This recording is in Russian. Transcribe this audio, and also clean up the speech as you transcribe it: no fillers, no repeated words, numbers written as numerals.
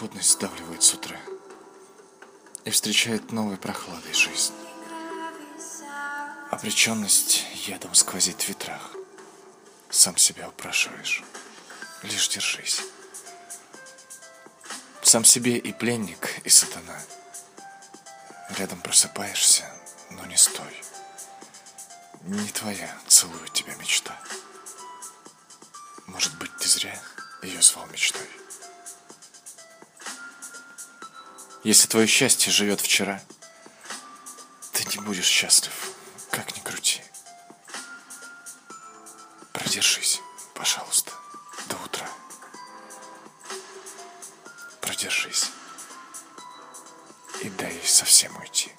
безысходность сдавливает с утра и встречает новой прохладой жизнь. Обреченность ядом сквозит в ветрах. Сам себя упрашиваешь, лишь держись. Сам себе и пленник, и сатана. Рядом просыпаешься, но не стой. Не твоя целует тебя мечта. Может быть, ты зря ее звал мечтой. Если твое счастье живет вчера, ты не будешь счастлив, как ни крути. Продержись, пожалуйста, до утра. Продержись и дай ей совсем уйти.